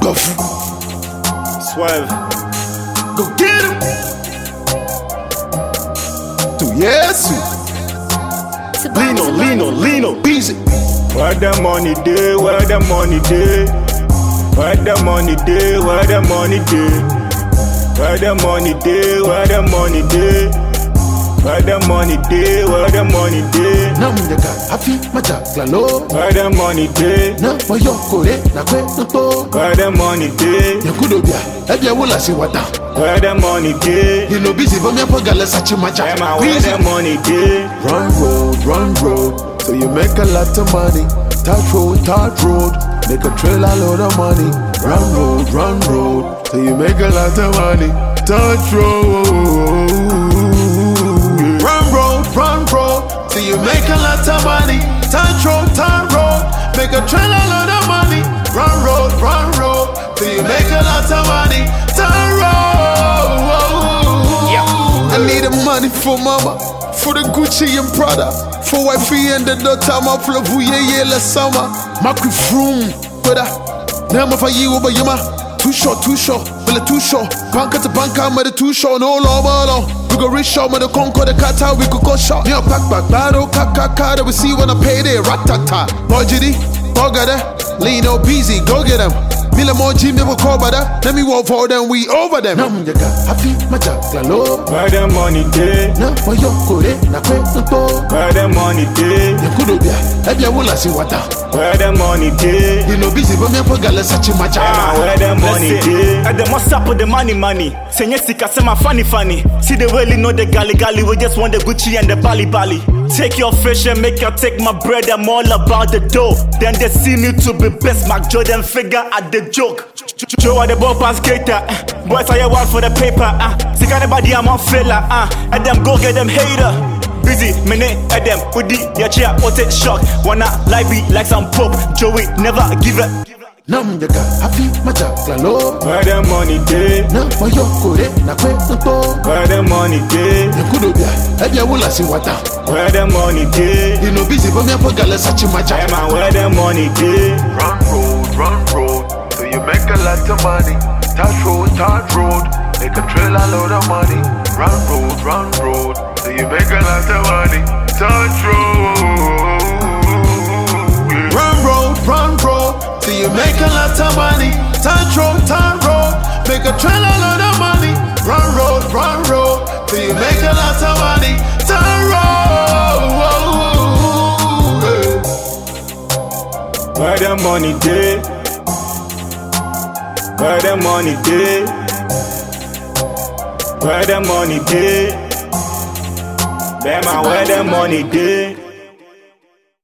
Kofu. Swerve. Go get him. To Yesu. Lino. Busy. Where the money day, where the money day. Where the money day, where the money day. Where the money day, where the money day. Where the money day, where the money day. Na mnyaka hafi maja glalo. Where the money day. Na moyo kore na kwe noto. Where the money day. Yakudobia, ebya wula si wata. Where the money day. You know busy but me pagala sachi maja. Where the money day. Run road, so you make a lot of money. Touch road, make a trailer load of money. Run road, so you make a lot of money. Touch road. Run road, so you make a lot of money. Touch road, make a trailer load of money. Run road, so you make a lot of money. Turn road. I need the money for mama, for the Gucci and Prada, for wifey and the daughter. My flow yeah la summer. Makri froom, brother. Nama for you over yama. Too short, bella too short. Banker to banker, mother too short. No long. We go rich short, mother conquer the kata. We could go short. Me a pack battle, kaka. We see when I pay there. Ratata, Bojidi, Bogada, Lino, busy. Go get them. Mila more Jim never call brother. Let me walk for them, we over them. Nam yaka happy maja glalo. Where the money day. Na moyo kore na kwe noto. Where the money day. Yakudobia, ebya wula si wata. Where the money day. You know busy but me pagala sachi maja. Where the money day. And the must up with the money. Say yes, say my funny. See the really know the gali. We just want the Gucci and the Bali. Take your fish and make your take my bread. I'm all about the dough. Then they see me to be best. Mac Jordan figure at the joke. Joe at the ball pass skater. Boys are your wall for the paper. Sick anybody I'm on filler. And them go get them hater. Busy, minute at them. With the your chair, what it shock. Wanna live be like some pope. Joey never give it. Nam yaka happy maja glalo. Where the money day. Na moyo kore na kwe noto. Where the money day. Yakudobia, ebya wula si wata. Where the money day. You know busy but me pagala sachi maja. Where the money day. Run road, so you make a lot of money. Touch road, make a trailer load of money. Run road, so you make a lot of money. Touch road. Run road, so you make a lot of money. Touch road, make a trailer load of money. Run road, so you make a lot of money. Turn road. Where the money day. Where the money day. Where the money day. Bema, where the money day.